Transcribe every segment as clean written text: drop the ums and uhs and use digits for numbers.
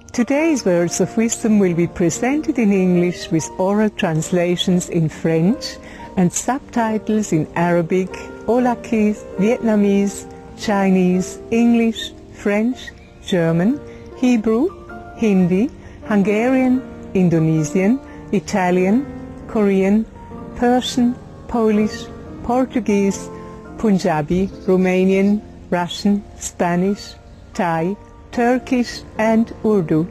Today's words of wisdom will be presented in English with oral translations in French and subtitles in Arabic, Aulacese, Vietnamese, Chinese, English, French, German, Hebrew, Hindi, Hungarian, Indonesian, Italian, Korean, Persian, Polish, Portuguese, Punjabi, Romanian, Russian, Spanish, Thai, Turkish and Urdu.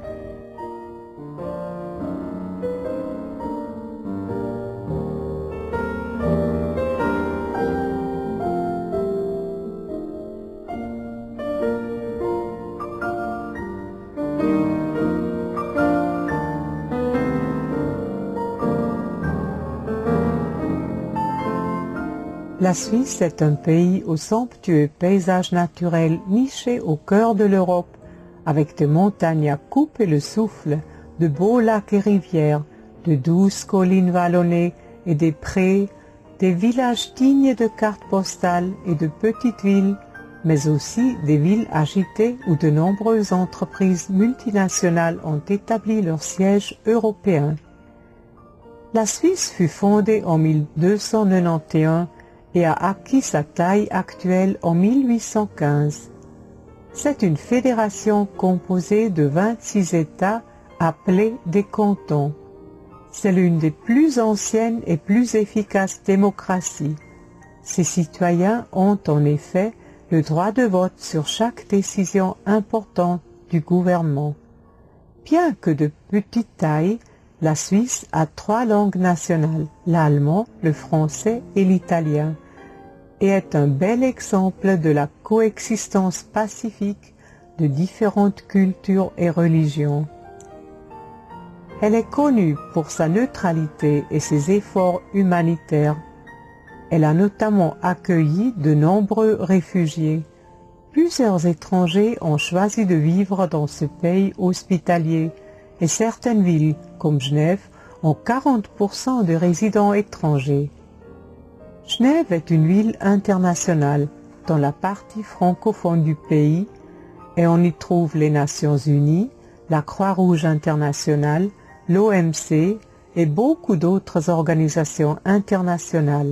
La Suisse est un pays au somptueux paysage naturel niché au cœur de l'Europe, avec des montagnes à couper le souffle, de beaux lacs et rivières, de douces collines vallonnées et des prés, des villages dignes de cartes postales et de petites villes, mais aussi des villes agitées où de nombreuses entreprises multinationales ont établi leur siège européen. La Suisse fut fondée en 1291 et a acquis sa taille actuelle en 1815. C'est une fédération composée de 26 États appelés des cantons. C'est l'une des plus anciennes et plus efficaces démocraties. Ses citoyens ont en effet le droit de vote sur chaque décision importante du gouvernement. Bien que de petite taille, la Suisse a 3 langues nationales, l'allemand, le français et l'italien, et est un bel exemple de la coexistence pacifique de différentes cultures et religions. Elle est connue pour sa neutralité et ses efforts humanitaires. Elle a notamment accueilli de nombreux réfugiés. Plusieurs étrangers ont choisi de vivre dans ce pays hospitalier et certaines villes, comme Genève, ont 40% de résidents étrangers. Genève est une ville internationale dans la partie francophone du pays et on y trouve les Nations Unies, la Croix-Rouge internationale, l'OMC et beaucoup d'autres organisations internationales.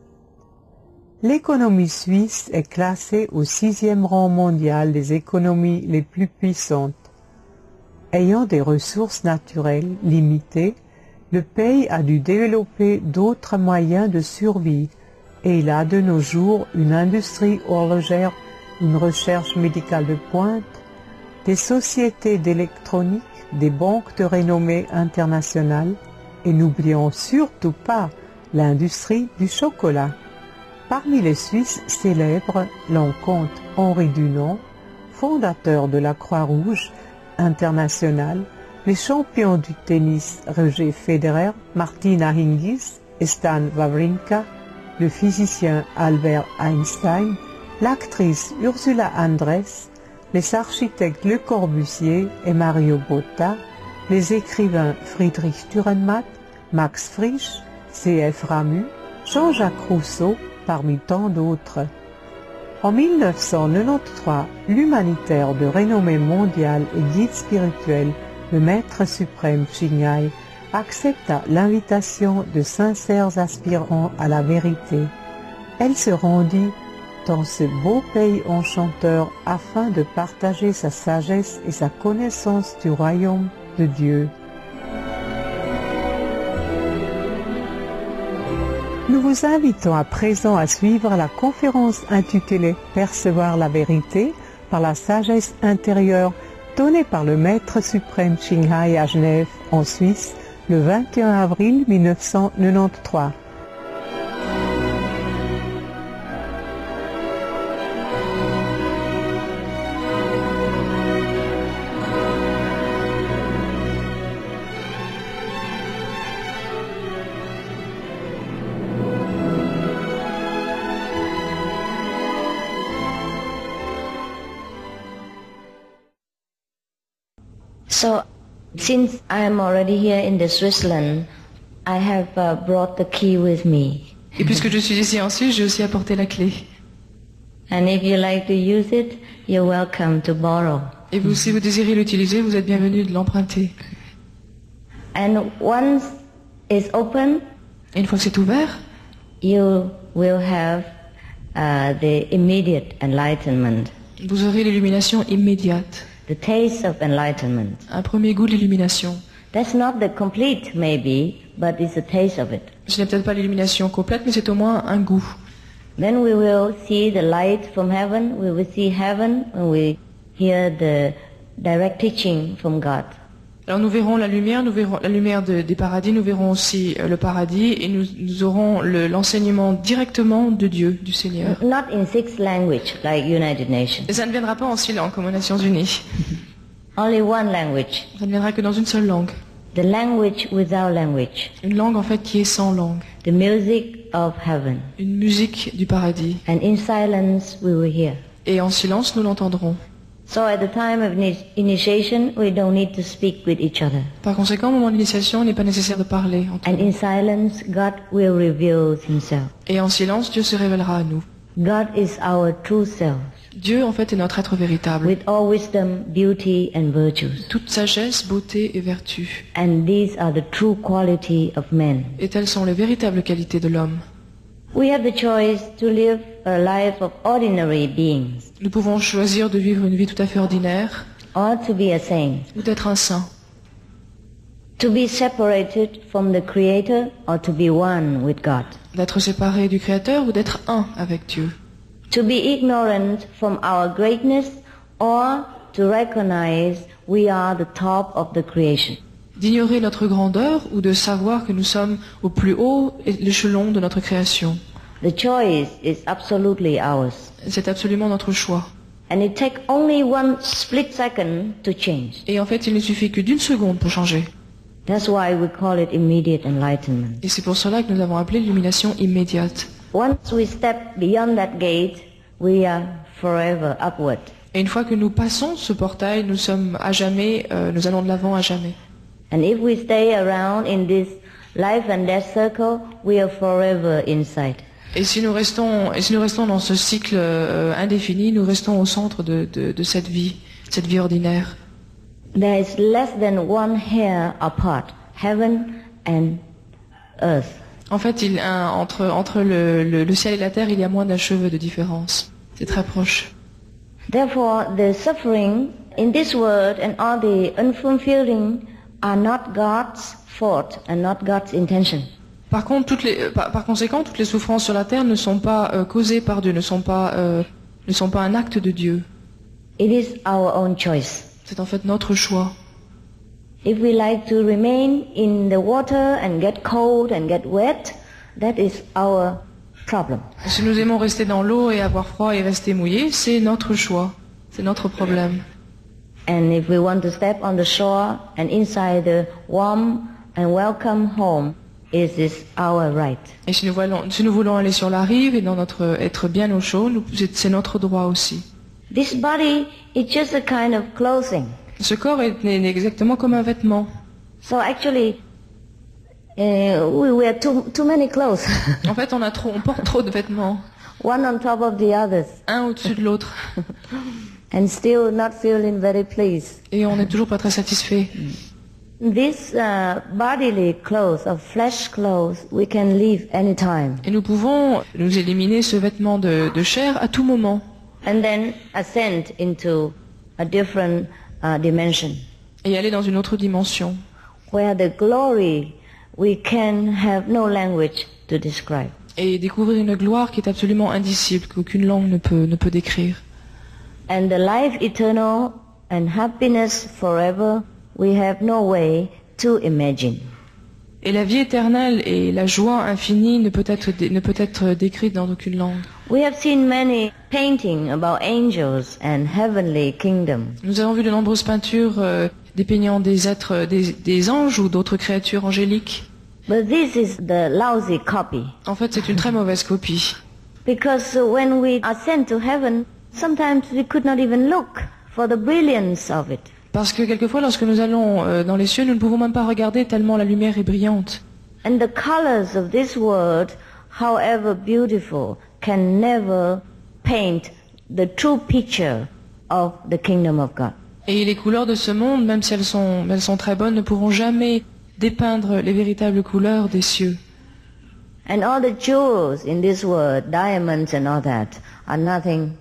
L'économie suisse est classée au 6e rang mondial des économies les plus puissantes. Ayant des ressources naturelles limitées, le pays a dû développer d'autres moyens de survie et il a de nos jours une industrie horlogère, une recherche médicale de pointe, des sociétés d'électronique, des banques de renommée internationale et n'oublions surtout pas l'industrie du chocolat. Parmi les Suisses célèbres, l'on compte Henri Dunant, fondateur de la Croix-Rouge internationale, les champions du tennis Roger Federer, Martina Hingis et Stan Wawrinka, le physicien Albert Einstein, l'actrice Ursula Andress, les architectes Le Corbusier et Mario Botta, les écrivains Friedrich Dürrenmatt, Max Frisch, C.F. Ramu, Jean-Jacques Rousseau, parmi tant d'autres. En 1993, l'humanitaire de renommée mondiale et guide spirituel, le Maître suprême Xinghai, accepta l'invitation de sincères aspirants à la vérité. Elle se rendit dans ce beau pays enchanteur afin de partager sa sagesse et sa connaissance du royaume de Dieu. Nous vous invitons à présent à suivre la conférence intitulée « Percevoir la vérité par la sagesse intérieure » donnée par le Maître suprême Xinghai à Genève, en Suisse, le 21 avril 1993. So, since I am already here in the Switzerland, I have brought the key with me. Et puisque je suis ici en Suisse, j'ai aussi apporté la clé. And if you like to use it, you're welcome to borrow. Et vous, si vous désirez l'utiliser, vous êtes bienvenu de l'emprunter. And once it's open, Et une fois que c'est ouvert, you will have the immediate enlightenment, vous aurez l'illumination immédiate. the taste of enlightenment. Un premier goût de l'illumination. That's not the complete, maybe, but it's a taste of it. Ce n'est peut-être pas l'illumination complète, mais c'est au moins un goût. Then we will see the light from heaven. We will see heaven when we hear the direct teaching from God. Alors nous verrons la lumière des paradis, nous verrons aussi le paradis et nous aurons l'enseignement directement de Dieu, du Seigneur. Not in 6 language like United Nations. Et ça ne viendra pas en 6 langues comme aux Nations Unies. Only one language. Ça ne viendra que dans une seule langue. The language without language. Une langue en fait qui est sans langue. The music of heaven. Une musique du paradis. And in silence we will hear. Et en silence nous l'entendrons. So at the time of initiation, we don't need to speak with each other. Par conséquent, au moment de l'initiation, il n'est pas nécessaire de parler entre And nous. in silence, God will reveal himself. Et en silence, Dieu se révélera à nous. God is our true self, Dieu, en fait, est notre être véritable. with all wisdom, beauty, and virtues. Toute sagesse, beauté et vertu. And these are the true quality of men. Et telles sont les véritables qualités de l'homme. We have the choice to live a life of ordinary beings, Nous pouvons choisir de vivre une vie tout à fait ordinaire or to be a saint, ou d'être un saint. to be separated from the Creator, or to be one with God, D'être séparé du Créateur ou d'être un avec Dieu. to be ignorant from our greatness, or to recognize we are the top of the creation. D'ignorer notre grandeur ou de savoir que nous sommes au plus haut échelon de notre création. The choice is absolutely ours. C'est absolument notre choix. And it takes only one split second to change. Et en fait, il ne suffit que d'une seconde pour changer. That's why we call it immediate enlightenment. Et c'est pour cela que nous avons appelé l'illumination immédiate. Once we step beyond that gate, we are forever upward. Et une fois que nous passons ce portail, nous sommes à jamais, nous allons de l'avant à jamais. And if we stay around in this life and death circle, we are forever inside. Et si nous restons dans ce cycle indéfini, nous restons au centre de cette vie ordinaire. There is less than one hair apart, heaven and earth. En fait, entre le ciel et la terre, il y a moins d'un cheveu de différence. C'est très proche. Therefore, the suffering in this world and all the unfulfilling are not God's fault and not God's intention. Par contre, par conséquent, toutes les souffrances sur la terre ne sont pas causées par Dieu, ne sont pas un acte de Dieu. It is our own choice. C'est en fait notre choix. If we like to remain in the water and get cold and get wet, that is our problem. Si nous aimons rester dans l'eau et avoir froid et rester mouillé, c'est notre choix, c'est notre problème. And if we want to step on the shore and inside the warm and welcome home, it is our right. Et si nous voulons aller sur la rive et être bien au chaud, c'est notre droit aussi. This body is just a kind of clothing. Ce corps est exactement comme un vêtement. So actually, we wear too many clothes, En fait, on porte trop de vêtements, one on top of the others, un au-dessus de l'autre, and still not feeling very pleased. et on n'est toujours pas très satisfait. This bodily clothes, or flesh clothes, we can leave anytime, Et nous pouvons nous éliminer ce vêtement de chair à tout moment, and then ascend into a different dimension, et aller dans une autre dimension, where the glory we can have no language to describe. et découvrir une gloire qui est absolument indicible, qu'aucune langue ne peut décrire. And the life eternal and happiness forever, we have no way to imagine. Et la vie éternelle et la joie infinie ne peut être décrite dans aucune langue. We have seen many paintings about angels and heavenly kingdom. Nous avons vu de nombreuses peintures dépeignant des êtres, des anges ou d'autres créatures angéliques. But this is the lousy copy. En fait, c'est une très mauvaise copie. Because when we ascend to heaven, sometimes we could not even look for the brilliance of it. Parce que quelquefois, lorsque nous allons dans les cieux, nous ne pouvons même pas regarder tellement la lumière est brillante. And the colors of this world, however beautiful, can never paint the true picture of the kingdom of God. Et les couleurs de ce monde, même si elles sont très bonnes, ne pourront jamais dépeindre les véritables couleurs des cieux. And all the jewels in this world, diamonds and all that, are nothing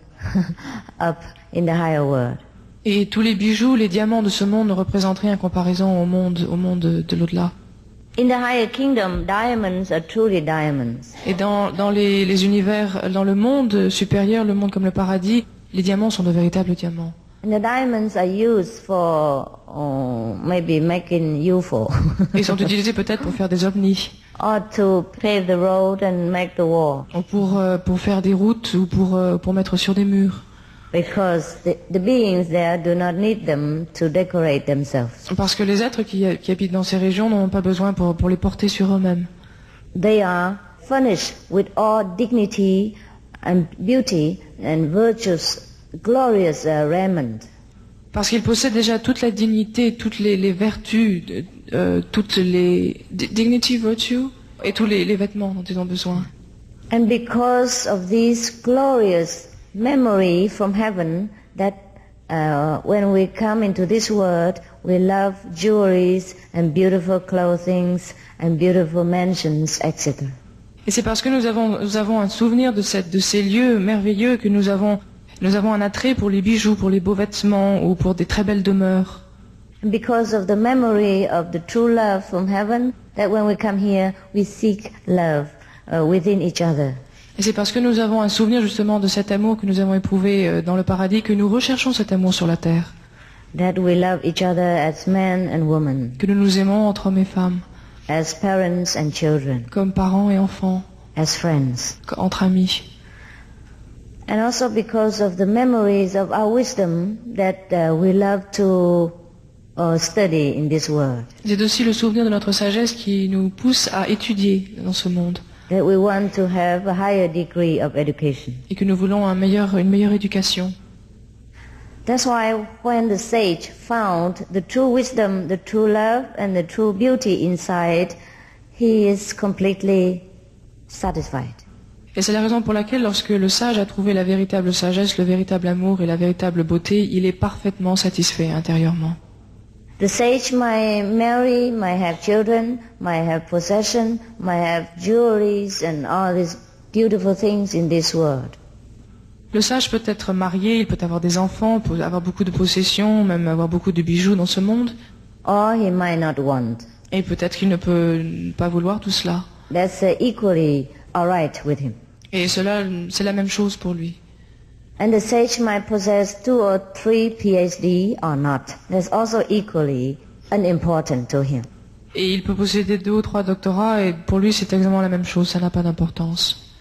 up in the higher world. Et tous les bijoux, les diamants de ce monde ne représentent rien en comparaison au monde de l'au-delà. In the higher kingdom, diamonds are truly diamonds. Et dans les univers, dans le monde supérieur, le monde comme le paradis, les diamants sont de véritables diamants. And the diamonds are used for maybe making UFO. Ils sont utilisés peut-être pour faire des ovnis, or to pave the road and make the wall. ou pour faire des routes, ou pour mettre sur des murs. Because the beings there do not need them to decorate themselves. Parce que les êtres qui habitent dans ces régions n'ont pas besoin pour les porter sur eux-mêmes. They are furnished with all dignity and beauty and virtuous, glorious raiment. Parce qu'ils possèdent déjà toute la dignité, toutes les vertus, toutes les dignity, virtue, et tous les vêtements dont ils ont besoin. And because of this glorious memory from heaven, that when we come into this world, we love jewelries and beautiful clothings and beautiful mansions, etc. Et c'est parce que nous avons un souvenir de ces lieux merveilleux que nous avons un attrait pour les bijoux, pour les beaux vêtements ou pour des très belles demeures. And because of the memory of the true love from heaven, that when we come here, we seek love within each other. Et c'est parce que nous avons un souvenir justement de cet amour que nous avons éprouvé dans le paradis que nous recherchons cet amour sur la terre. That we love each other as men and women, Que nous nous aimons entre hommes et femmes, as parents and children, comme parents et enfants, as friends. entre amis. And also because of the memories of our wisdom that we love to study in this world. C'est aussi le souvenir de notre sagesse qui nous pousse à étudier dans ce monde. That we want to have a higher degree of education. Et que nous voulons une meilleure éducation. That's why when the sage found the true wisdom, the true love and the true beauty inside, he is completely satisfied. Et c'est la raison pour laquelle lorsque le sage a trouvé la véritable sagesse, le véritable amour et la véritable beauté, il est parfaitement satisfait intérieurement. The sage might marry, might have children, might have possession, might have jewelries and all these beautiful things in this world. Le sage peut être marié, il peut avoir des enfants, peut avoir beaucoup de possessions, même avoir beaucoup de bijoux dans ce monde. Or he might not want. Et peut-être qu'il ne peut pas vouloir tout cela. That's equally all right with him. Et cela, c'est la même chose pour lui. And the sage might possess 2 or 3 PhD or not. That's also equally unimportant to him. Et il peut posséder 2 ou 3 doctorats, et pour lui c'est exactement la même chose, ça n'a pas d'importance.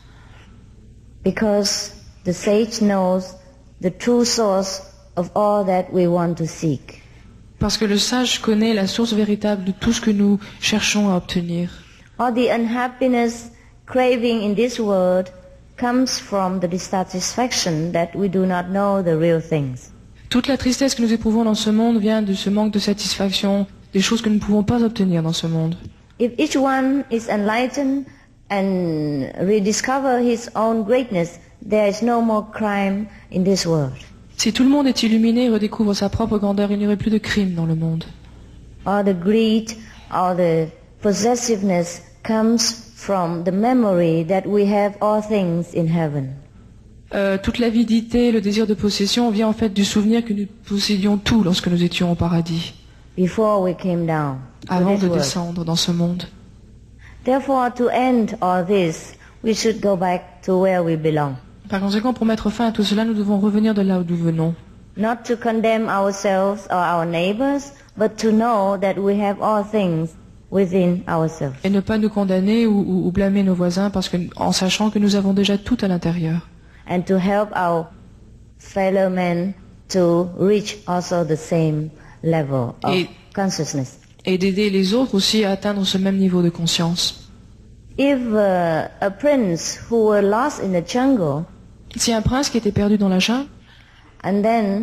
Because the sage knows the true source of all that we want to seek. Parce que le sage connaît la source véritable de tout ce que nous cherchons à obtenir. All the unhappiness, craving in this world comes from the dissatisfaction that we do not know the real things. Toute la tristesse que nous éprouvons dans ce monde vient de ce manque de satisfaction, des choses que nous ne pouvons pas obtenir dans ce monde. If each one is enlightened and rediscover his own greatness, there is no more crime in this world. Si tout le monde est illuminé et redécouvre sa propre grandeur, il n'y aurait plus de crime dans le monde. All the greed, all the possessiveness comes from the memory that we have all things in heaven. Toute l'avidité, le désir de possession vient en fait du souvenir que nous possédions tout lorsque nous étions au paradis, Before we came down to avant this de world. descendre dans ce monde. Therefore, to end all this, we should go back to where we belong. Par conséquent, pour mettre fin à tout cela, nous devons revenir de là où nous venons. Not to condemn ourselves or our neighbors, but to know that we have all things within ourselves. Et ne pas nous condamner ou blâmer nos voisins en sachant que nous avons déjà tout à l'intérieur. And to help our fellow men to reach also the same level of consciousness. Et d'aider les autres aussi à atteindre ce même niveau de conscience. If a prince who were lost in the jungle Si un prince qui était perdu dans la jungle and then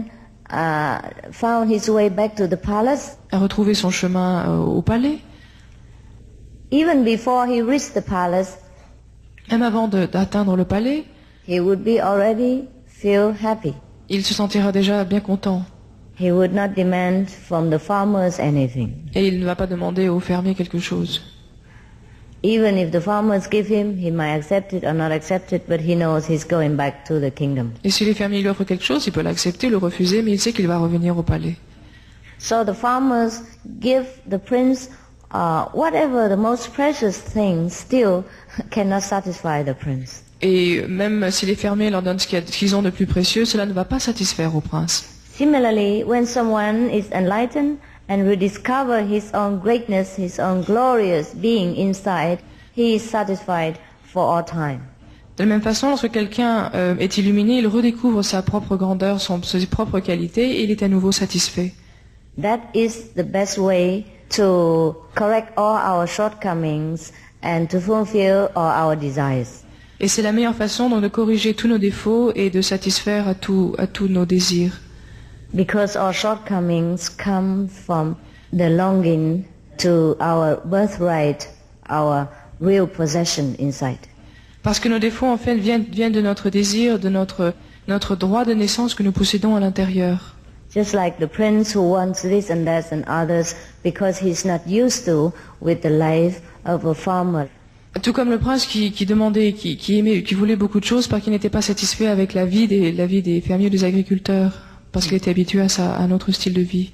found his way back to the palace, a retrouvé son chemin au palais, even before he reached the palace, même avant d'atteindre le palais, he would be already feel happy. il se sentira déjà bien content. He would not demand from the farmers anything. Et il ne va pas demander aux fermiers quelque chose. Even if the farmers give him, he might accept it or not accept it, but he knows he's going back to the kingdom. Et si les fermiers lui offrent quelque chose, il peut l'accepter, le refuser, mais il sait qu'il va revenir au palais. So the farmers give the prince whatever the most precious thing still cannot satisfy the prince. Et même si les fermiers leur donnent ce qu'ils ont de plus précieux, cela ne va pas satisfaire au prince. Similarly, when someone is enlightened and rediscover his own greatness, his own glorious being inside, he is satisfied for all time. De la même façon, lorsque quelqu'un est illuminé, il redécouvre sa propre grandeur, ses propres qualités, et il est à nouveau satisfait. That is the best way to correct all our shortcomings and to fulfill all our desires. Et c'est la meilleure façon donc de corriger tous nos défauts et de satisfaire à tous nos désirs. Because our shortcomings come from the longing to our birthright, our real possession inside. Parce que nos défauts en fait viennent de notre désir, de notre droit de naissance que nous possédons à l'intérieur. Just like the prince who wants this and that and others because he's not used to with the life of a farmer. Tout comme le prince qui demandait, qui aimait, qui voulait beaucoup de choses parce qu'il n'était pas satisfait avec la vie des fermiers, des agriculteurs, parce qu'il était habitué à un autre style de vie.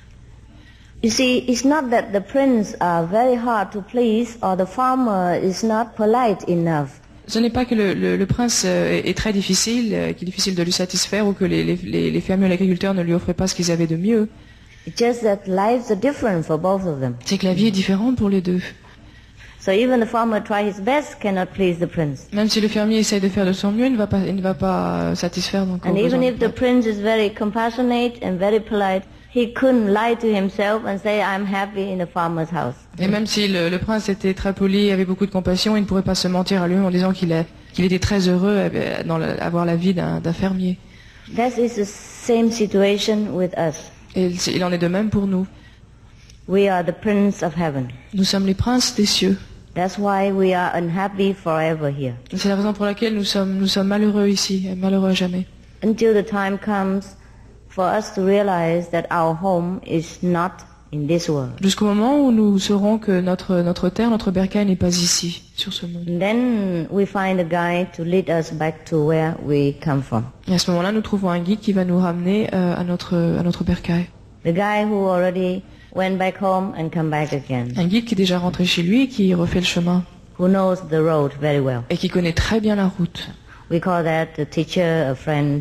You see, it's not that the prince are very hard to please or the farmer is not polite enough. Ce n'est pas que le prince est très difficile, qu'il est difficile de lui satisfaire ou que les fermiers et l'agriculteur ne lui offraient pas ce qu'ils avaient de mieux. It's just that lives are different for both of them. C'est que la vie est différente pour les deux. So even the farmer try his best cannot please the prince. Même si le fermier essaye de faire de son mieux, il ne va pas satisfaire donc. And even if the prince is very compassionate and very polite, he couldn't lie to himself and say I'm happy in the farmer's house. Et même si le prince était très poli, avait beaucoup de compassion, il ne pourrait pas se mentir à lui en disant qu'il était très heureux d'avoir la vie d'un fermier. That is the same situation with us. Et il en est de même pour nous. We are the prince of heaven. Nous sommes les princes des cieux. That's why we are unhappy forever here. C'est la raison pour laquelle nous sommes malheureux ici, malheureux à jamais. Until the time comes for us to realize that our home is not in this world. Jusqu'au moment où nous saurons que notre terre, notre bercail n'est pas ici, sur ce monde. And then we find a guide to lead us back to where we come from. Et à ce moment-là, nous trouvons un guide qui va nous ramener à notre bercail. The guy who already went back home and come back again. Un guide qui est déjà rentré chez lui et qui refait le chemin. Who knows the road very well. Et qui connaît très bien la route. We call that a teacher, a friend,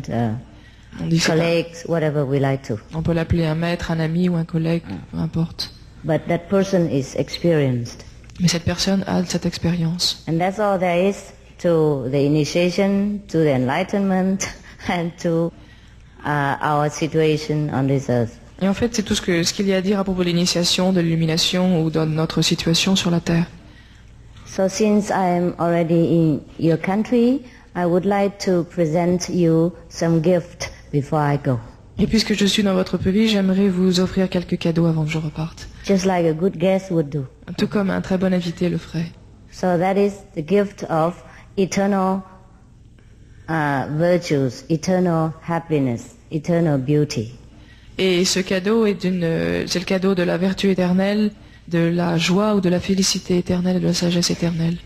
colleagues, whatever we like to. On peut l'appeler un maître, un ami ou un collègue, peu importe. But that person is experienced. Mais cette personne a cette expérience. And that's all there is to the initiation, to the enlightenment, and to our situation on this earth. Et en fait, c'est tout ce qu'il y a à dire à propos de l'initiation, de l'illumination ou de notre situation sur la terre. So since I am already in your country, I would like to present you some gift before I go. Et puisque je suis dans votre pays, j'aimerais vous offrir quelques cadeaux avant que je reparte. Just like a good guest would do. Tout comme un très bon invité le ferait. So that is the gift of eternal virtues, eternal happiness, eternal beauty. Et ce cadeau c'est le cadeau de la vertu éternelle, de la joie ou de la félicité éternelle et de la sagesse éternelle.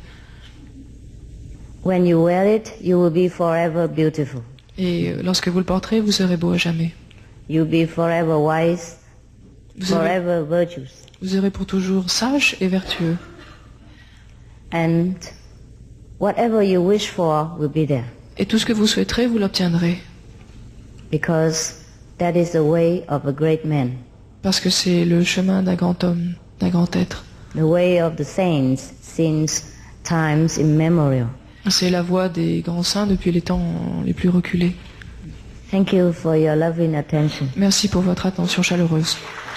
When you wear it, you will be forever beautiful. Et lorsque vous le porterez, vous serez beau à jamais. You'll be forever wise, forever virtuous. Vous serez pour toujours sage et vertueux. And whatever you wish for will be there. Et tout ce que vous souhaiterez, vous l'obtiendrez. Because that is the way of a great man. Parce que c'est le chemin d'un grand homme, d'un grand être. The way of the saints since times immemorial. C'est la voie des grands saints depuis les temps les plus reculés. Thank you for your loving attention. Merci pour votre attention chaleureuse.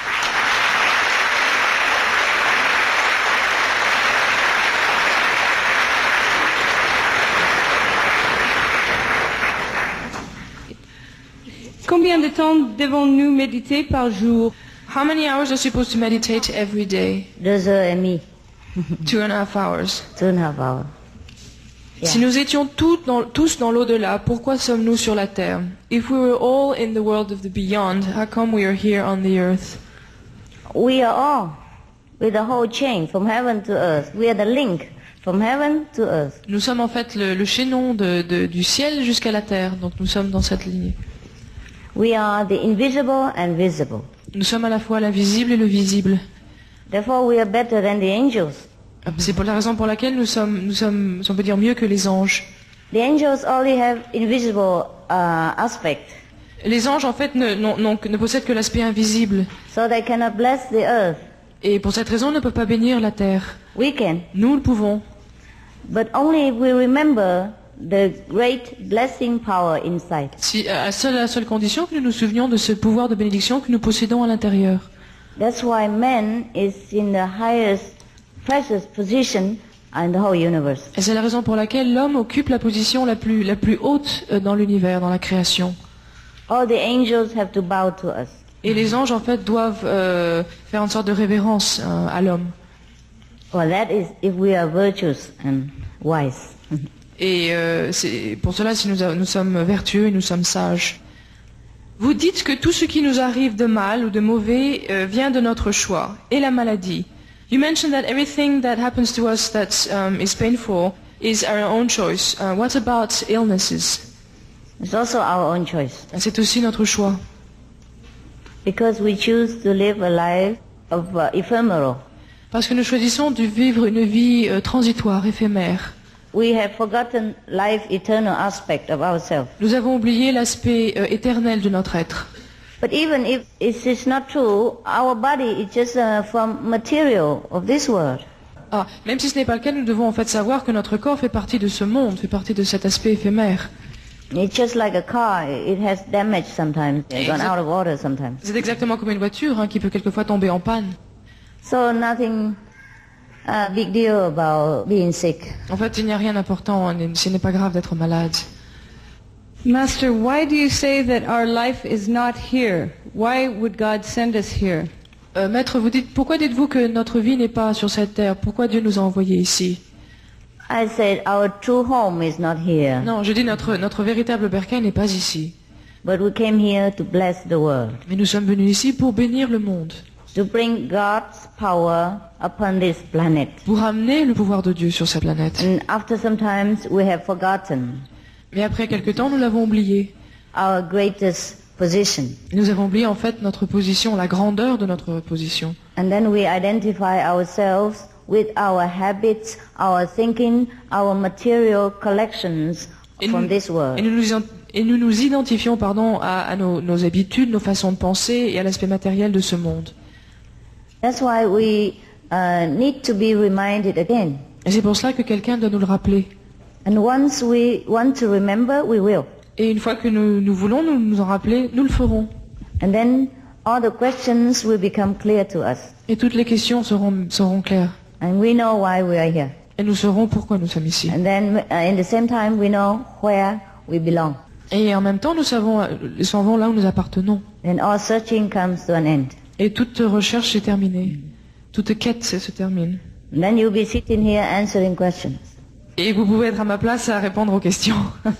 Combien de temps devons-nous méditer par jour? How many hours are you supposed to meditate every day? 2 heures et demie. 2.5 hours. 2.5 hours. Si nous étions tous dans l'au-delà, pourquoi sommes-nous sur la terre? If we were all in the world of the beyond, how come we are here on the earth? We are all with the whole chain from heaven to earth. We are the link from heaven to earth. Nous sommes en fait le chaînon du ciel jusqu'à la terre, donc nous sommes dans cette lignée. We are the invisible and visible. Nous sommes à la fois l'invisible et le visible. Therefore, we are better than the angels. C'est pour la raison pour laquelle nous sommes, si on peut dire, mieux que les anges. The angels only have invisible aspect, Les anges, en fait, ne possèdent que l'aspect invisible. so they cannot bless the earth. Et pour cette raison, ne peuvent pas bénir la terre. We can, Nous le pouvons. but only if we remember the great blessing power inside. Si, à la seule condition que nous nous souvenions de ce pouvoir de bénédiction que nous possédons à l'intérieur. That's why man is in the highest precious position in the whole universe. Et c'est la raison pour laquelle l'homme occupe la position la plus haute dans l'univers, dans la création. All the angels have to bow to us. Et les anges, en fait, doivent faire une sorte de révérence à l'homme. Well, that is if we are virtuous and wise. Et c'est pour cela, si nous sommes vertueux et nous sommes sages. Vous dites que tout ce qui nous arrive de mal ou de mauvais vient de notre choix, et la maladie. You mentioned that everything that happens to us that is painful is our own choice. What about illnesses? It's also our own choice, C'est aussi notre choix. because we choose to live a life of ephemeral. Parce que nous choisissons de vivre une vie transitoire, éphémère. We have forgotten life eternal aspect of ourselves. Nous avons oublié l'aspect éternel de notre être. But even if it is not true, our body is just from material of this world. Ah, même si ce n'est pas le cas, nous devons en fait savoir que notre corps fait partie de ce monde, fait partie de cet aspect éphémère. It's just like a car. It has damage sometimes, it's gone out of order sometimes. C'est exactement comme une voiture qui peut quelquefois tomber en panne. So nothing big deal about being sick. En fait, il n'y a rien d'important, ce n'est pas grave d'être malade. Master, why do you say that our life is not here? Why would God send us here? Maître, pourquoi dites-vous que notre vie n'est pas sur cette terre? Pourquoi Dieu nous a envoyés ici? I said our true home is not here, Non, je dis notre véritable bercail n'est pas ici. but we came here to bless the world, Mais nous sommes venus ici pour bénir le monde, to bring God's power upon this planet. pour amener le pouvoir de Dieu sur cette planète. And after some times we have forgotten Mais après quelque temps, nous l'avons oublié. our greatest position. Nous avons oublié en fait notre position, la grandeur de notre position. And then we identify ourselves with our habits, our thinking, our material collections Et from nous, this world. et nous nous identifions à nos habitudes, nos façons de penser et à l'aspect matériel de ce monde. That's why we need to be reminded again. Et c'est pour cela que quelqu'un doit nous le rappeler. And once we want to remember, we will. Et une fois que nous voulons nous en rappeler, nous le ferons. And then all the questions will become clear to us. Et toutes les questions seront claires. And we know why we are here. Et nous saurons pourquoi nous sommes ici. And then in the same time, we know where we belong. Et en même temps, nous savons là où nous appartenons. Then all searching comes to an end. Et toute recherche est terminée. Toute quête se termine. And then you'll be sitting here answering questions. Et vous pouvez être à ma place à répondre aux questions.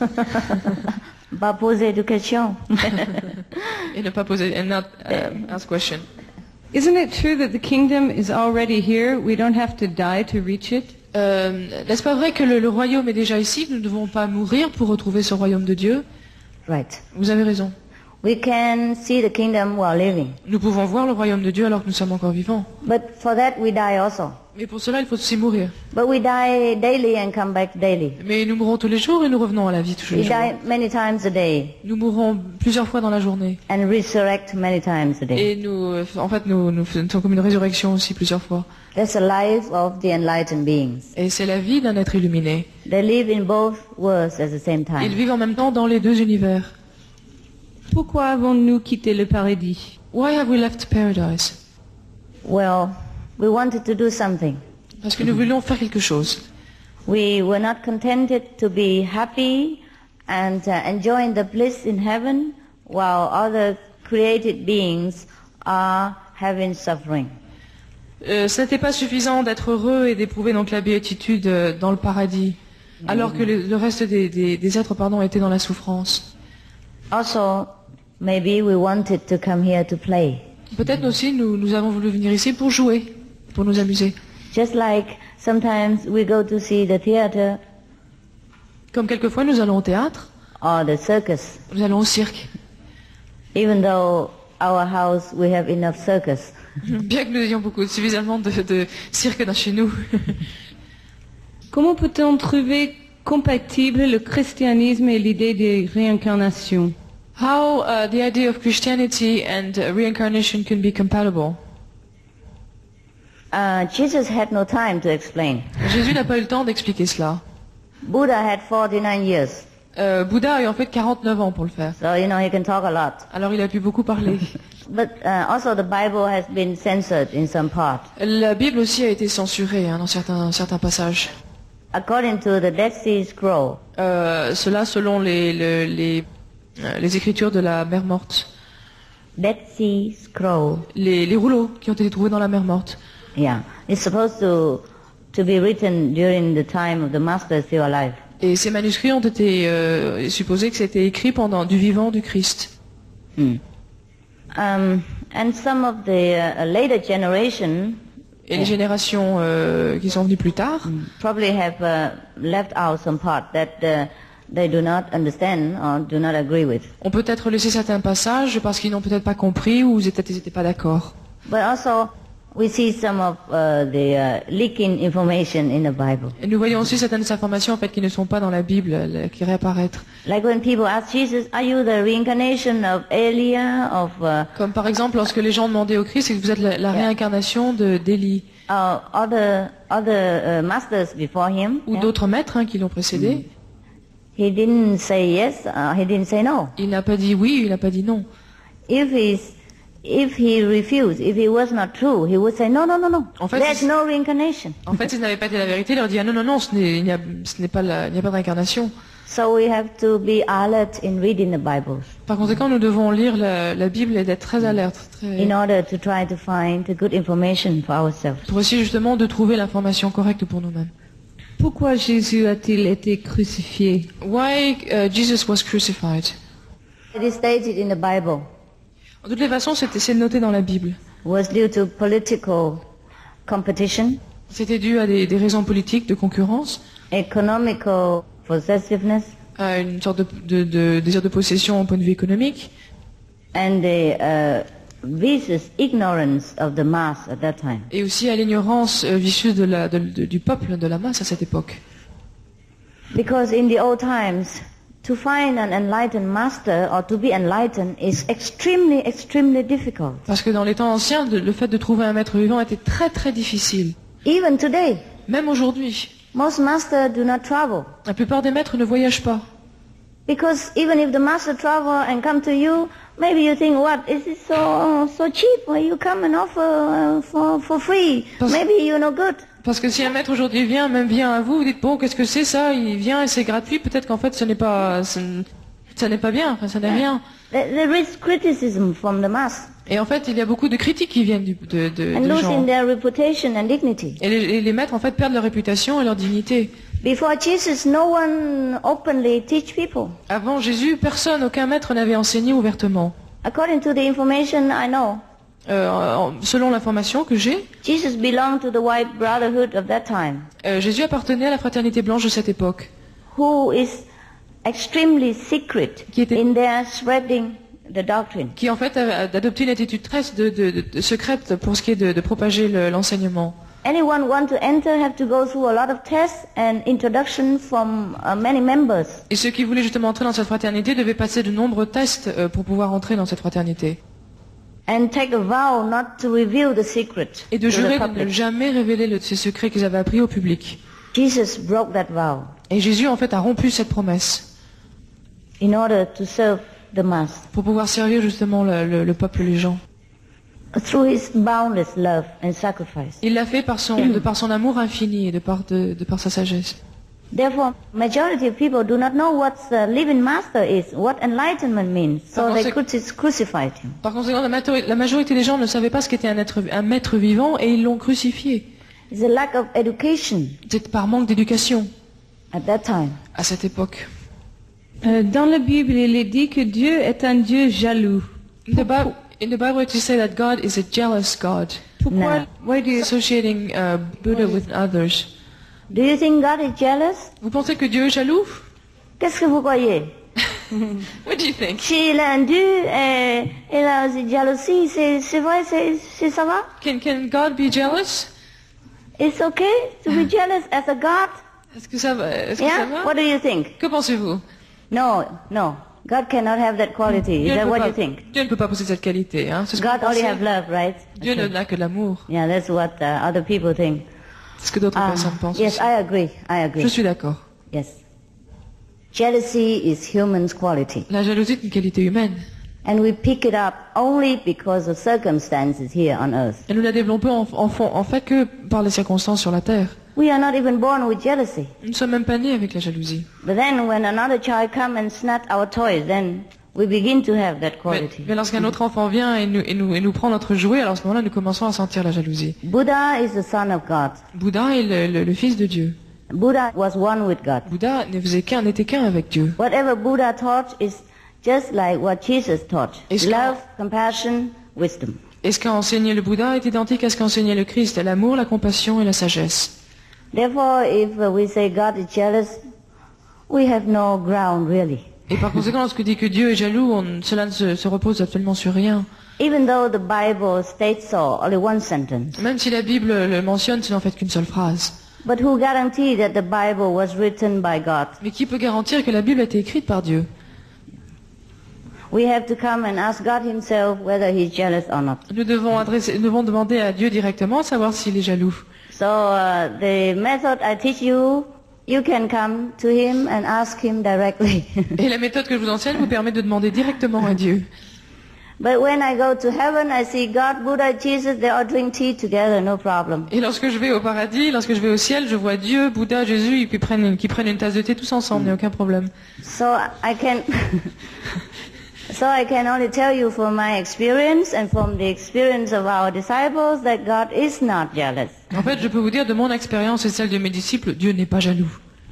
Pas poser de questions. Et ne pas poser, and not ask question. Isn't it true that the kingdom is already here? We don't have to die to reach it? N'est-ce pas vrai que le royaume est déjà ici, que nous ne devons pas mourir pour retrouver ce royaume de Dieu? Right. Vous avez raison. We can see the kingdom while living. Nous pouvons voir le royaume de Dieu alors que nous sommes encore vivants. But for that we die also. Mais pour cela, il faut aussi mourir. But we die daily and come back daily. Mais nous mourrons tous les jours et nous revenons à la vie tous les We jours. die many times a day Nous mourrons plusieurs fois dans la journée. and resurrect many times a day. Et nous faisons comme une résurrection aussi plusieurs fois. That's the life of the enlightened beings. Et c'est la vie d'un être illuminé. They live in both worlds at the same Ils time. vivent en même temps dans les deux univers. Pourquoi avons-nous quitté le paradis? Why have we left paradise? Well, we wanted to do something. Parce que nous voulions faire quelque chose. We were not contented to be happy and enjoying the bliss in heaven while other created beings are having suffering. Ce n'était pas suffisant d'être heureux et d'éprouver donc la béatitude dans le paradis, alors que le reste des êtres étaient dans la souffrance. Also, maybe we wanted to come here to play. Peut-être aussi nous avons voulu venir ici pour jouer, pour nous amuser. Just like sometimes we go to see the theater Comme quelquefois nous allons au théâtre, or the circus. nous allons au cirque. Even though our house we have enough circus. Bien que nous ayons suffisamment de cirque dans chez nous. Comment peut-on trouver compatible le christianisme et l'idée de réincarnation? How the idea of Christianity and reincarnation can be compatible? Jesus had no time to explain. Jésus n'a pas eu le temps d'expliquer cela. Buddha had 49 years. Bouddha a eu en fait 49 ans pour le faire. So, he can talk a lot. Alors il a pu beaucoup parler. But also the Bible has been censored in some part. La Bible aussi a été censurée dans certains passages. According to the Dead Sea Scroll, Cela selon les écritures de la mer morte. Dead Sea Scroll, Les rouleaux qui ont été trouvés dans la mer morte. yeah, it's supposed to be written during the time of the Master still alive. Et ces manuscrits ont été supposés que c'était écrit pendant du vivant du Christ. And some of the later generation Et les générations qui sont venues plus tard probably have left out some part that they do not understand or do not agree with. ont peut-être laissé certains passages parce qu'ils n'ont peut-être pas compris ou ils n'étaient pas d'accord. But also, we see some of the leaking information in the Bible. Et nous voyons aussi certaines informations en fait qui ne sont pas dans la Bible, qui réapparaissent. Like when people ask Jesus, are you the reincarnation of Elia, of Comme par exemple lorsque les gens demandaient au Christ, est-ce que vous êtes la réincarnation d'Élie other masters before him? ou d'autres maîtres qui l'ont précédé? He didn't say yes, he didn't say no. Il n'a pas dit oui, il n'a pas dit non. If he refused, if it was not true, he would say no. En fait, There's no reincarnation. En fait, s'il n'avait pas dit la vérité, il leur dit non, il n'y a pas de réincarnation. So we have to be alert in reading the Bible Par conséquent, nous devons lire la Bible et d'être très alerte, in order to try to find the good information for ourselves. pour essayer justement de trouver l'information correcte pour nous-mêmes. Pourquoi Jésus a-t-il été crucifié? Why Jesus was crucified? It is stated in the Bible. De toutes les façons, c'est noté dans la Bible. Was due to political competition, C'était dû à des raisons politiques, de concurrence, economical possessiveness, à une sorte de désir de possession au point de vue économique, and the vicious ignorance of the mass at that time. et aussi à l'ignorance vicieuse du peuple, de la masse à cette époque. Because in the old times, to find an enlightened master or to be enlightened is extremely difficult. Parce que dans les temps anciens, le fait de trouver un maître vivant était très très difficile. Even today, Même aujourd'hui, most masters do not travel. la plupart des maîtres ne voyagent pas. Because even if the master travel and come to you, maybe you think, what, is it so cheap? Why you come and offer for free? Maybe you're no good. Parce que si un maître aujourd'hui vient à vous, vous dites bon, qu'est-ce que c'est ça? Il vient et c'est gratuit. Peut-être qu'en fait, ça n'est pas bien. Enfin, ça n'est rien. There is criticism from the mass. Et en fait, il y a beaucoup de critiques qui viennent de And gens. losing their reputation and dignity. Et les maîtres en fait perdent leur réputation et leur dignité. Before Jesus, no one openly teach people. Avant Jésus, aucun maître n'avait enseigné ouvertement. According to the information I know, Selon l'information que j'ai, Jesus belonged to the white brotherhood of that time, Jésus appartenait à la fraternité blanche de cette époque, who is extremely secret Qui était- in their spreading the doctrine. qui en fait a adopté une attitude très de secrète pour ce qui est de propager l'enseignement. Anyone want to enter have to go through a lot of tests and introduction from many members. Et ceux qui voulaient justement entrer dans cette fraternité devaient passer de nombreux tests pour pouvoir entrer dans cette fraternité. And take a vow not to reveal the secret Et de to the jurer de ne public. jamais révéler ces secrets qu'ils avaient appris au public. Jesus broke that vow Et Jésus en fait a rompu cette promesse in order to serve the mass pour pouvoir servir justement le peuple, les gens. through his boundless love and sacrifice. Il l'a fait de par son amour infini et de par sa sagesse. Therefore, majority of people do not know what the living master is, what enlightenment means, so Par they conséquent- crucified him. Par conséquent, la majorité des gens ne savaient pas ce qu'était un maître vivant et ils l'ont crucifié. It's a lack of education. C'est par manque d'éducation. at that time. à cette époque. Dans la Bible, il est dit que Dieu est un Dieu jaloux. In the Bible, it is said that God is a jealous God. Pourquoi? No. Why do you? Associating Buddha with others. Do you think God is jealous? Vous pensez que Dieu est jaloux? Qu'est-ce que vous croyez? What do you think? S'il a un Dieu et il a une jalousie, c'est vrai, ça va? Can God be jealous? It's okay to be jealous as a God? Est-ce que ça va? Est-ce que ça Yeah? va? What do you think? Que pensez-vous? No. God cannot have that quality. Is Dieu ne that peut what pas- you think? Dieu ne peut pas posséder cette qualité. Hein? C'est ce que God vous only pensez. have love, right? Dieu Okay. n'a que de l'amour. Yeah, that's what other people think. C'est ce que d'autres personnes pensent. Yes, aussi. I agree. Je suis d'accord. Yes. Jealousy is human's quality. La jalousie est une qualité humaine. And we pick it up only because of circumstances here on earth. Et nous la développons en fait que par les circonstances sur la terre. We are not even born with jealousy. Nous ne sommes même pas nés avec la jalousie. But then when another child comes and snatch our toys, then we begin to have that quality. Mais lorsqu'un autre enfant vient et nous prend notre jouet, alors à ce moment-là, nous commençons à sentir la jalousie. Buddha is the son of God. Bouddha est le fils de Dieu. Buddha was one with God. Bouddha n'était qu'un avec Dieu. Whatever Buddha taught is just like what Jesus taught. Est-ce que- Love, compassion, wisdom. Et ce qu'a enseigné le Bouddha est identique à ce qu'a enseigné le Christ, l'amour, la compassion et la sagesse. Therefore, if we say God is jealous, we have no ground really. Et par conséquent, lorsque dit que Dieu est jaloux, cela ne se repose absolument sur rien. Even though the Bible states so, only one sentence. Même si la Bible le mentionne, ce n'est en fait qu'une seule phrase. But who guarantee that the Bible was written by God? Mais qui peut garantir que la Bible a été écrite par Dieu? We have to come and ask God himself whether he's jealous or not. Nous devons demander à Dieu directement à savoir s'il est jaloux. So the method I teach you, you can come to him and ask him directly. Et la méthode que je vous enseigne vous permet de demander directement à Dieu. But when I go to heaven, I see God, Buddha, Jesus, they all drink tea together, no problem. Et lorsque je vais au paradis, lorsque je vais au ciel, je vois Dieu, Bouddha, Jésus, qui prennent une tasse de thé tous ensemble, il n'y a aucun problème. So I can, so I can only tell you from my experience and from the experience of our disciples that God is not jealous. En fait, je peux vous dire de mon expérience et celle de mes disciples, Dieu n'est pas jaloux.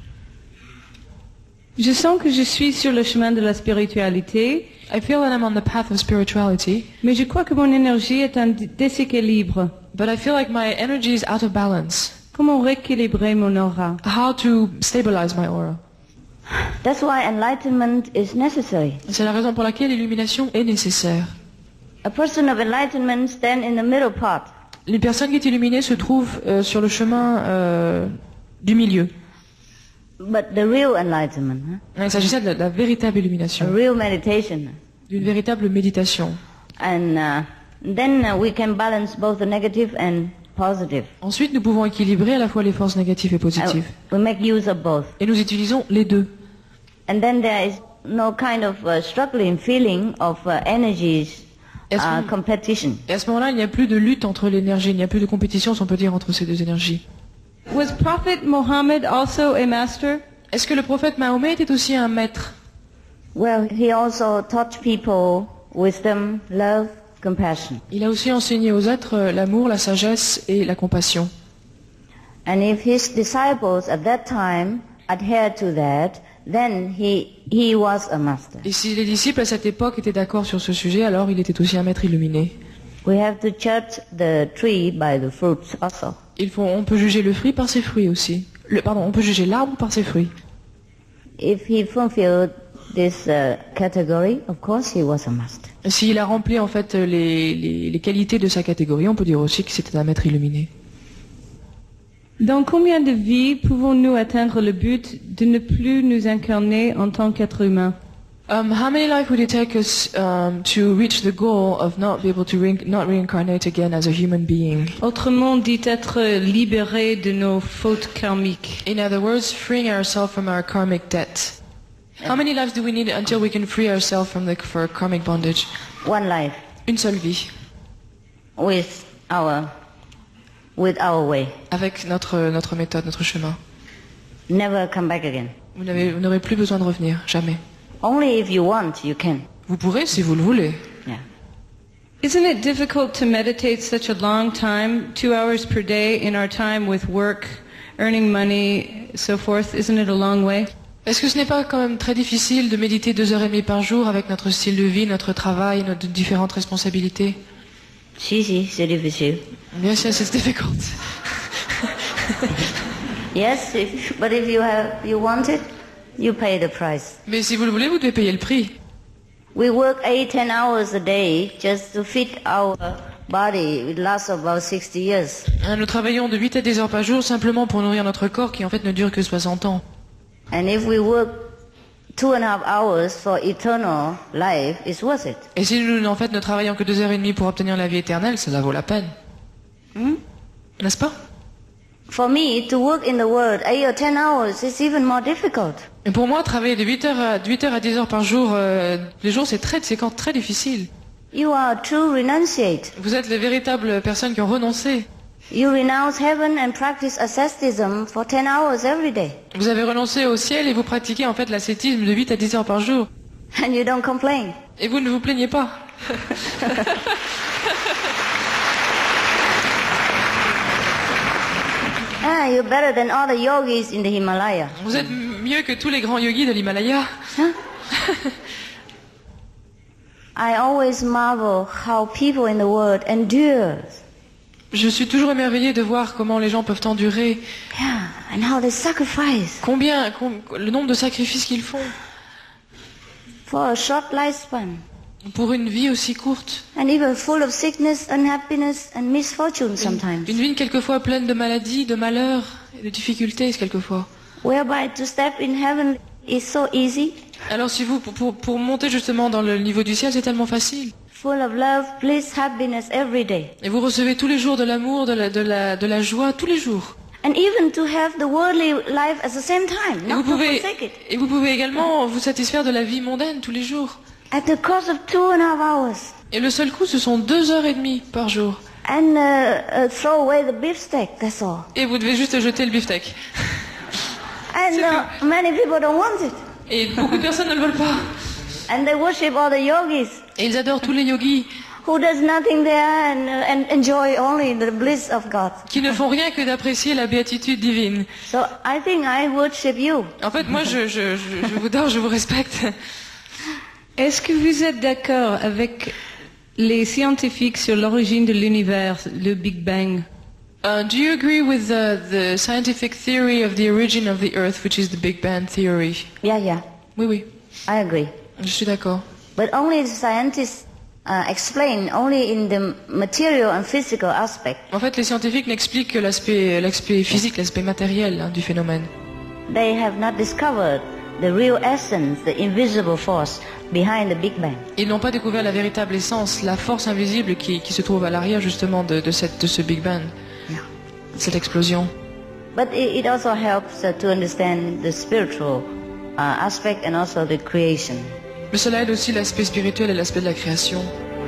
Je sens que je suis sur le chemin de la spiritualité, I feel that I'm on the path of spirituality, mais je crois que mon énergie est en déséquilibre. but I feel like my energy is out of balance. Comment rééquilibrer mon aura? How to stabilize my aura? That's why enlightenment is necessary. C'est la raison pour laquelle l'illumination est nécessaire. A person of enlightenment stands in the middle part. Une personne qui est illuminée se trouve sur le chemin du milieu. But the real enlightenment, Il s'agissait de la véritable a illumination, real meditation. d'une véritable méditation. And then we can balance both the negative and positive. Ensuite, nous pouvons équilibrer à la fois les forces négatives et positives. We make use of both. Et nous utilisons les deux. And then there is no kind of struggling feeling of energies Est-ce que- competition. Et à ce moment-là, il n'y a plus de lutte entre l'énergie, il n'y a plus de compétition, si on peut dire, entre ces deux énergies. Was Prophet Muhammad also a master? Est-ce que le prophète Mahomet était aussi un maître? Well, he also taught people wisdom, love, compassion. Il a aussi enseigné aux êtres l'amour, la sagesse et la compassion. And if his disciples at that time adhered to that, then he was a master. Et si les disciples à cette époque étaient d'accord sur ce sujet, alors il était aussi un maître illuminé. We have to judge the tree by the fruits also. On peut juger le fruit par ses fruits aussi. On peut juger l'arbre par ses fruits. If he fulfilled this category, of course he was a master. S'il a rempli en fait les qualités de sa catégorie, on peut dire aussi que c'était un maître illuminé. Dans combien de vies pouvons-nous atteindre le but de ne plus nous incarner en tant qu'être humain? How many lives would it take us to reach the goal of not be able to not reincarnate again as a human being? Autrement dit, être libéré de nos fautes karmiques. In other words, freeing ourselves from our karmic debt. How many lives do we need until we can free ourselves from for karmic bondage? One life Une seule vie, with our way. avec notre méthode, notre chemin. Never come back again. Vous n'aurez plus besoin de revenir, jamais. Only if you want, you can. Vous pourrez si vous le voulez. Yeah. Isn't it difficult to meditate such a long time, 2 hours per day in our time with work, earning money, so forth. Isn't it a long way? Est-ce que ce n'est pas quand même très difficile de méditer 2 heures et demie par jour avec notre style de vie, notre travail, nos différentes responsabilités? Si, c'est difficile. Bien sûr, c'est difficult. Yes, but if you want it, you pay the price. Mais si vous le voulez, vous devez payer le prix. We work 8-10 hours a day just to fit our body. It lasts about 60 years. Nous travaillons de 8 à 10 heures par jour simplement pour nourrir notre corps qui en fait ne dure que 60 ans. And if we work 2.5 hours for eternal life, it's worth it. Et si nous en fait ne travaillons que 2 heures et demie pour obtenir la vie éternelle, cela vaut la peine. N'est-ce pas? For me, to work in the Word 8 or 10 hours is even more difficult. Et pour moi, travailler de 8 heures à 10 heures par jour, les jours, c'est très difficile. You are a true renunciate. Vous êtes les véritables personnes qui ont renoncé. You renounce heaven and practice asceticism for 10 hours every day. Vous avez renoncé au ciel et vous pratiquez en fait l'ascétisme de 8 à 10 heures par jour. And you don't complain. Et vous ne vous plaignez pas. You're better than all the yogis in the Himalaya. Vous êtes mieux que tous les grands yogis de l'Himalaya. Huh? I always marvel how people in the world endure. Je suis toujours émerveillée de voir comment les gens peuvent endurer. Yeah, and how they sacrifice. Le nombre de sacrifices qu'ils font. For a short lifespan. Pour une vie aussi courte. And even full of sickness, unhappiness and misfortune sometimes. Une vie quelquefois pleine de maladies, de malheurs et de difficultés quelquefois. Whereby to step in heaven is so easy. Alors si vous, pour monter justement dans le niveau du ciel, c'est tellement facile. Full of love, bliss, happiness every day. Et vous recevez tous les jours de l'amour, de la joie, tous les jours. And even to have the worldly life at the same time, not to forsake it. Et vous pouvez également vous satisfaire de la vie mondaine tous les jours. At the cost of 2.5 hours. Et le seul coût, ce sont 2 heures et demie par jour. And throw away the beefsteak, that's all. Et vous devez juste jeter le beefsteak. And many people don't want it. Et beaucoup de personnes ne le veulent pas. And they worship all the yogis. Et ils adorent tous les yogis. Who does nothing there and enjoy only the bliss of God. Qui ne font rien que d'apprécier la béatitude divine. So I think I worship you. En fait, moi, je vous adore, je vous respecte. Est-ce que vous êtes d'accord avec les scientifiques sur l'origine de l'univers, le Big Bang? Do you agree with the scientific theory of the origin of the Earth, which is the Big Bang theory? Yeah. Oui. I agree. Je suis d'accord. But only the scientists explain only in the material and physical aspect. En fait, les scientifiques n'expliquent que l'aspect physique, l'aspect matériel du phénomène. They have not discovered the real essence, the invisible force behind the Big Bang. Ils n'ont pas découvert la véritable essence, la force invisible qui se trouve à l'arrière justement de ce Big Bang, cette explosion. But it also helps to understand the spiritual aspect and also the creation. Mais cela aide aussi l'aspect spirituel et l'aspect de la création.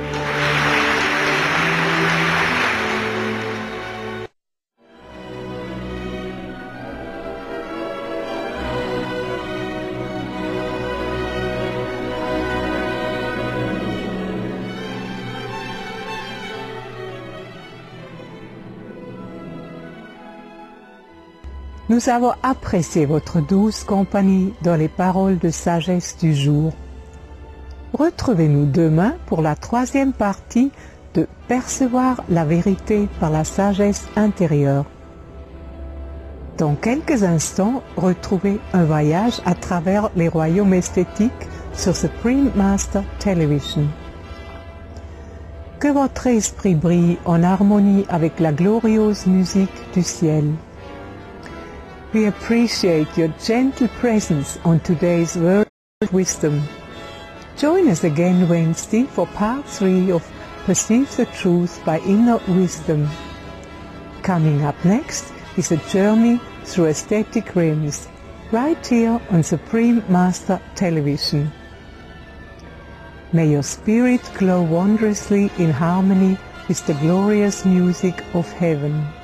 Nous avons apprécié votre douce compagnie dans les paroles de sagesse du jour. Retrouvez-nous demain pour la 3e partie de Percevoir la vérité par la sagesse intérieure. Dans quelques instants, retrouvez un voyage à travers les royaumes esthétiques sur Supreme Master Television. Que votre esprit brille en harmonie avec la glorieuse musique du ciel. We appreciate your gentle presence on today's Word of Wisdom. Join us again Wednesday for part 3 of Perceive the Truth by Inner Wisdom. Coming up next is a journey through aesthetic realms, right here on Supreme Master Television. May your spirit glow wondrously in harmony with the glorious music of heaven.